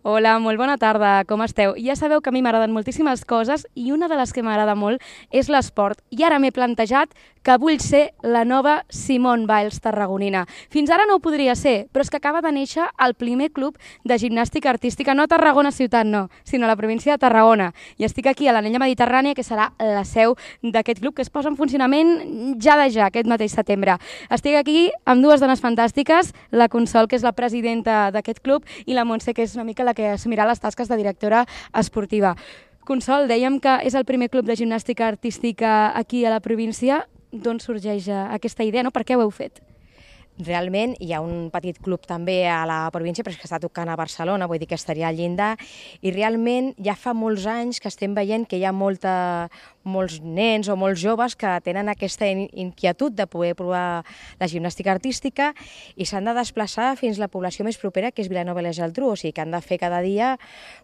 Hola, molt bona tarda, com esteu? Ja sabeu que a mi m'agraden moltíssimes coses i una de les que m'agrada molt és l'esport. I ara m'he plantejat que vull ser la nova Simone Biles tarragonina. Fins ara no ho podria ser, però és que acaba de néixer el primer club de gimnàstica artística, no a Tarragona ciutat, no, sinó a la província de Tarragona. I estic aquí a l'Anella Mediterrània, que serà la seu d'aquest club, que es posa en funcionament ja aquest mateix setembre. Estic aquí amb dues dones fantàstiques, la Consol, que és la presidenta d'aquest club, i la Montse, que és una mica la que assumirà les tasques de directora esportiva. Consol, dèiem que és el primer club de gimnàstica artística aquí a la província. D'on sorgeix aquesta idea, no? Per què ho heu fet? Realment hi ha un petit club també a la província, però és que està tocant a Barcelona, vull dir que estaria al llindar, i realment ja fa molts anys que estem veient que hi ha molts nens o molts joves que tenen aquesta inquietud de poder provar la gimnàstica artística i s'han de desplaçar fins a la població més propera, que és Vilanova i la Geltrú, o sigui que han de fer cada dia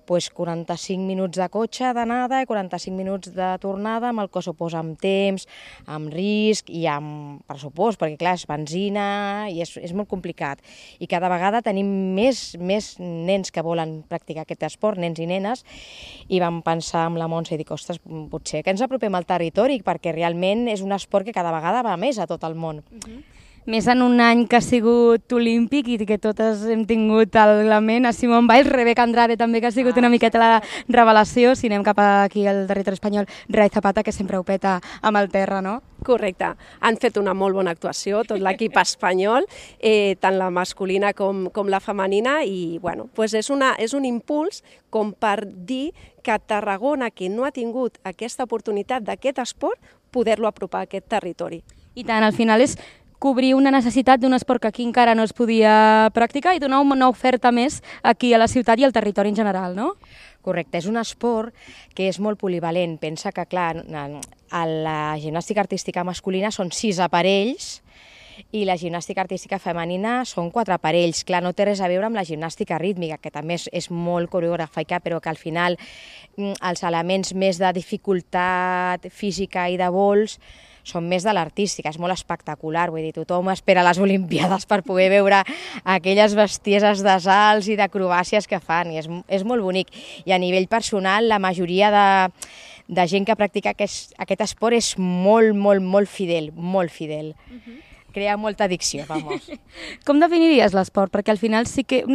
45 minuts de cotxe d'anada i 45 minuts de tornada, amb el que suposa amb temps, amb risc i amb pressupost, perquè clar, és benzina i és molt complicat. I cada vegada tenim més nens que volen practicar aquest esport, nens i nenes, i vam pensar amb la Montse i dic, ostres, potser que ens apropem al territori, perquè realment és un esport que cada vegada va més a tot el món. Més en un any que ha sigut olímpic i que totes hem tingut el lament a Simone Biles, Rebeca Andrade també, que ha sigut una miqueta la revelació, si anem cap aquí al territori espanyol, Rai Zapata, que sempre ho peta amb el terra, no? Correcte. Han fet una molt bona actuació, tot l'equip espanyol, tant la masculina com la femenina, i bueno, pues és un impuls com per dir que Tarragona, que no ha tingut aquesta oportunitat d'aquest esport, poder-lo apropar a aquest territori. I tant, al final és cobrir una necessitat d'un esport que aquí encara no es podia practicar i donar una oferta més aquí a la ciutat i al territori en general, no? Correcte, és un esport que és molt polivalent. Pensa que, clar, a la gimnàstica artística masculina són 6 aparells i la gimnàstica artística femenina són 4 aparells. Clar, no té res a veure amb la gimnàstica rítmica, que també és molt coreogràfica, però que al final els elements més de dificultat física i de vols són més de l'artística, és molt espectacular, vull dir, tothom espera les Olimpiades per poder veure aquelles bestieses de salts i d'acrobàcies que fan, i és molt bonic. I a nivell personal, la majoria de gent que practica aquest esport és molt fidel, molt fidel. Crea molta addicció, vamos. Com definiries l'esport? Perquè al final sí que...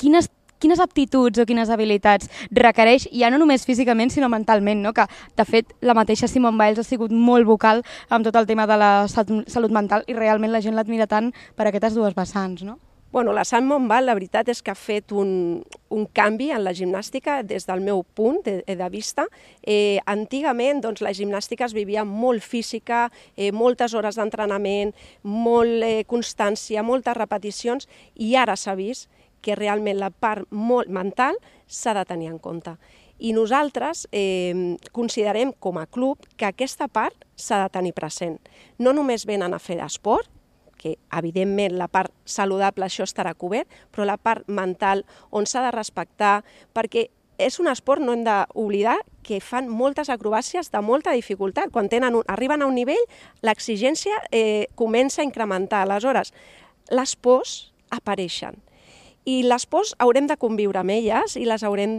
Quines aptituds o quines habilitats requereix, ja no només físicament, sinó mentalment, no? Que, de fet, la mateixa Simone Biles ha sigut molt vocal amb tot el tema de la salut mental i realment la gent l'admira tant per aquestes dues vessants, no? Bueno, la Simone Biles, la veritat és que ha fet un canvi en la gimnàstica des del meu punt de vista. Antigament, doncs, la gimnàstica es vivia molt física, moltes hores d'entrenament, molt constància, moltes repeticions, i ara s'ha vist que realment la part molt mental s'ha de tenir en compte. I nosaltres considerem com a club que aquesta part s'ha de tenir present. No només venen a fer esport, que evidentment la part saludable això estarà cobert, però la part mental on s'ha de respectar, perquè és un esport, no hem d'oblidar que fan moltes acrobàcies de molta dificultat. Quan arriben a un nivell, l'exigència comença a incrementar. Aleshores, les pors apareixen. I les pors haurem de conviure amb elles i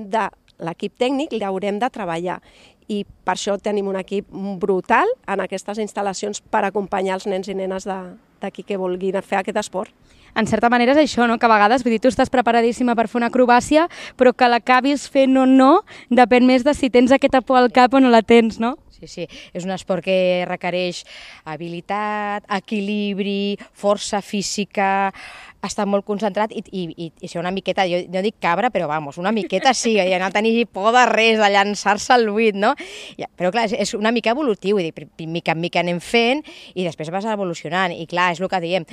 l'equip tècnic l'haurem de treballar. I per això tenim un equip brutal en aquestes instal·lacions per acompanyar els nens i nenes d'aquí que vulguin fer aquest esport. En certa manera és això, no? Que a vegades, vull dir, tu estàs preparadíssima per fer una acrobàcia, però que l'acabis fent o no depèn més de si tens aquesta por al cap o no la tens, no? Sí, és un esport que requereix habilitat, equilibri, força física, estar molt concentrat i ser una miqueta, jo no dic cabra, però vamos, una miqueta sí, i no tenir por de res, de llançar-se al buit, no? Però clar, és una mica evolutiu, vull dir, mica en mica anem fent i després vas evolucionant, i clar, és el que diem,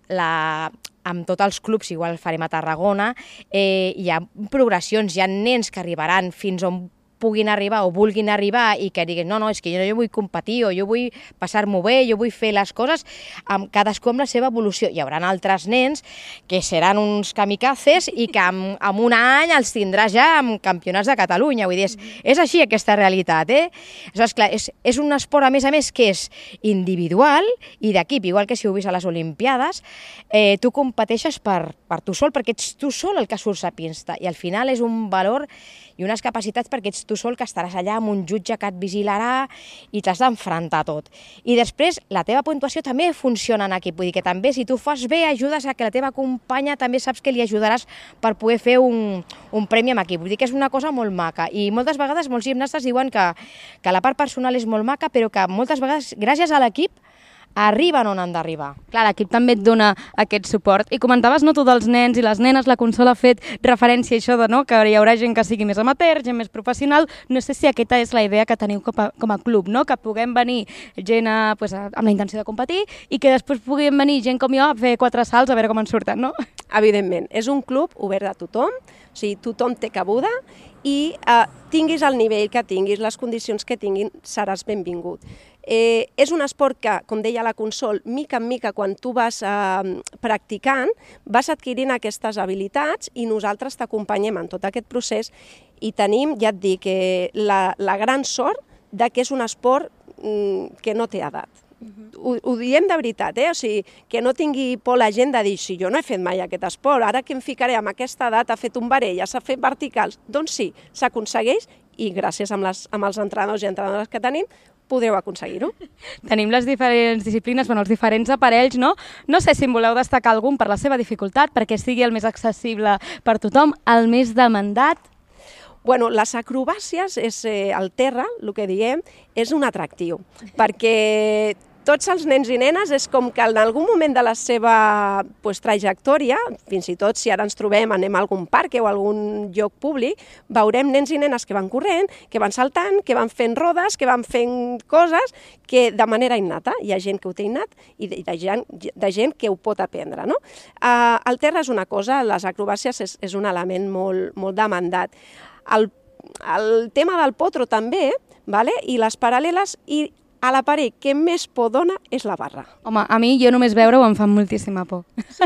amb tots els clubs, igual farem a Tarragona, hi ha progressions, hi ha nens que arribaran fins on puguin arribar o vulguin arribar i que diguin no, és que jo vull competir o jo vull passar-m'ho bé, jo vull fer les coses cadascú amb la seva evolució. Hi haurà altres nens que seran uns kamikazes i que en un any els tindràs ja amb campionats de Catalunya. Vull dir, és així aquesta realitat. Aleshores, clar, és un esport, a més, que és individual i d'equip, igual que si ho vist a les Olimpiades, tu competeixes per tu sol, perquè ets tu sol el que surts a pista, i al final és un valor i unes capacitats perquè ets tu sol que estaràs allà amb un jutge que et vigilarà i t'has d'enfrontar tot. I després la teva puntuació també funciona en equip, vull dir que també si tu fas bé ajudes a que la teva companya també saps que li ajudaràs per poder fer un premi amb equip. Vull dir que és una cosa molt maca i moltes vegades molts gimnastes diuen que la part personal és molt maca però que moltes vegades gràcies a l'equip arriben on han d'arribar. Clar, l'equip també et dona aquest suport. I comentaves, no, tu dels nens i les nenes, la Consol ha fet referència a això de no, que hi haurà gent que sigui més amateur, gent més professional. No sé si aquesta és la idea que teniu com a club, no? Que puguem venir gent amb la intenció de competir i que després puguem venir gent com jo a fer 4 salts a veure com en surten, no? Evidentment, és un club obert a tothom, o sigui, tothom té cabuda i tinguis el nivell que tinguis, les condicions que tinguin, seràs benvingut. És un esport que, com deia la Consol, mica en mica, quan tu vas practicant, vas adquirint aquestes habilitats i nosaltres t'acompanyem en tot aquest procés i tenim, ja et dic, la gran sort de que és un esport que no té edat. Ho diem de veritat, o sigui, que no tingui por la gent de dir si jo no he fet mai aquest esport, ara que em ficaré amb aquesta edat a fer tombarella, s'ha fet verticals, doncs sí, s'aconsegueix i gràcies amb els entrenadors i entrenadores que tenim podreu aconseguir-ho. Tenim les diferents disciplines, els diferents aparells, no? No sé si en voleu destacar algun per la seva dificultat, perquè sigui el més accessible per tothom, el més demandat. Bueno, les acrobàcies, el terra, el que diem, és un atractiu, perquè tots els nens i nenes és com que en algun moment de la seva trajectòria, fins i tot si ara ens trobem, anem a algun parc o a algun lloc públic, veurem nens i nenes que van corrent, que van saltant, que van fent rodes, que van fent coses que de manera innata, hi ha gent que ho té innat i de gent que ho pot aprendre. No? El terra és una cosa, les acrobàcies és un element molt demandat. El tema del potro també, i les paral·leles, i a l'aparell que més por dona és la barra. Home, a mi jo només veure-ho em fa moltíssima por.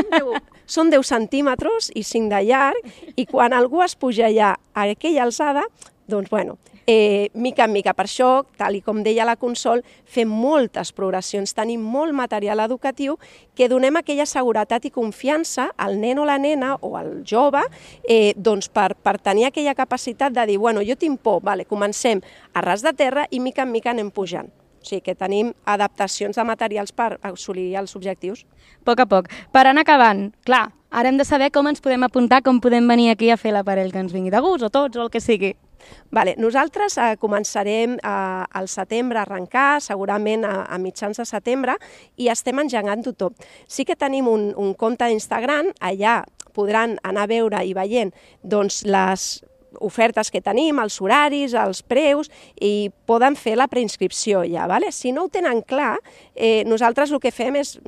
Són 10 centímetres i 5 de llarg, i quan algú es puja allà a aquella alçada, doncs bueno, mica en mica. Per això, tal com deia la Consol, fem moltes progressions, tenim molt material educatiu que donem aquella seguretat i confiança al nen o la nena o al jove doncs per tenir aquella capacitat de dir, bueno, jo tinc por, comencem a ras de terra i mica en mica anem pujant. O sigui que tenim adaptacions de materials per assolir els objectius. A poc. Per anar acabant, clar, ara hem de saber com ens podem apuntar, com podem venir aquí a fer l'aparell que ens vingui de gust, o tots, o el que sigui. Nosaltres començarem al setembre a arrencar, segurament a mitjans de setembre, i estem engegant tothom. Sí que tenim un compte d'Instagram, allà podran anar a veure i veient les ofertes que tenim, els horaris, els preus, i poden fer la preinscripció ja. Si no ho tenen clar, nosaltres el que fem és,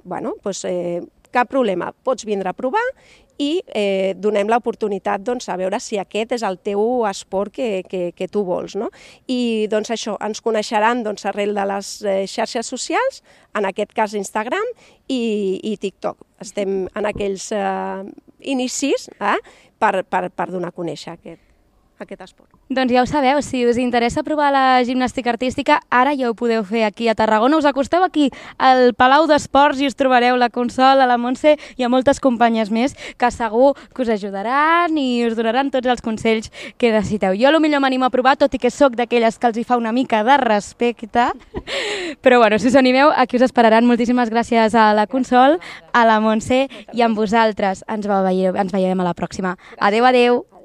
cap problema, pots vindre a provar i donem l'oportunitat a veure si aquest és el teu esport que tu vols. I això, ens coneixeran arrel de les xarxes socials, en aquest cas Instagram i TikTok. Estem en aquells inicis per donar a conèixer aquest esport. Doncs ja ho sabeu, si us interessa provar la gimnàstica artística, ara ja ho podeu fer aquí a Tarragona. Us acosteu aquí al Palau d'Esports i us trobareu la Consol, la Montse i a moltes companyes més que segur que us ajudaran i us donaran tots els consells que necessiteu. Jo potser m'animo a provar, tot i que sóc d'aquelles que els hi fa una mica de respecte. Però bueno, si us animeu, aquí us esperaran. Moltíssimes gràcies a la Consol, a la Montse i a vosaltres. Ens veiem a la pròxima. Adéu.